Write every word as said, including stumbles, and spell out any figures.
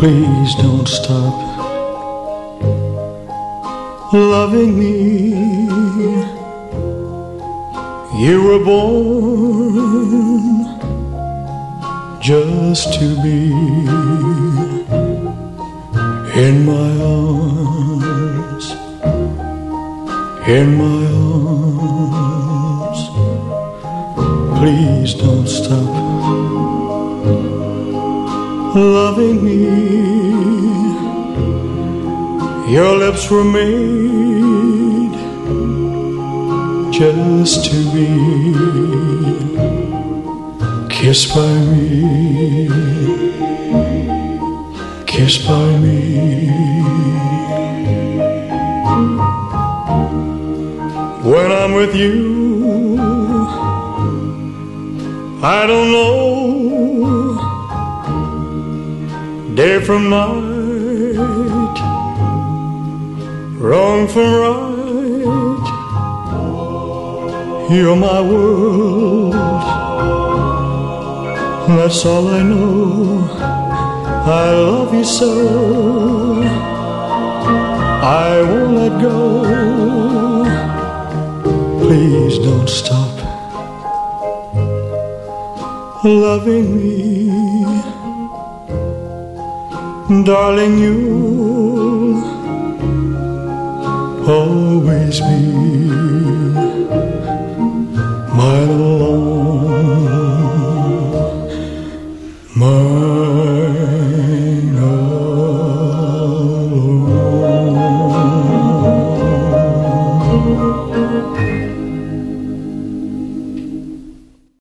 Please don't stop loving me. You were born just to be in my arms, in my arms. Please don't stop loving me. Your lips were made just to be kissed by me, kissed by me. When I'm with you, I don't know day from night, wrong from right. You're my world, that's all I know. I love you so, I won't let go. Please don't stop loving me. Darling, you'll always be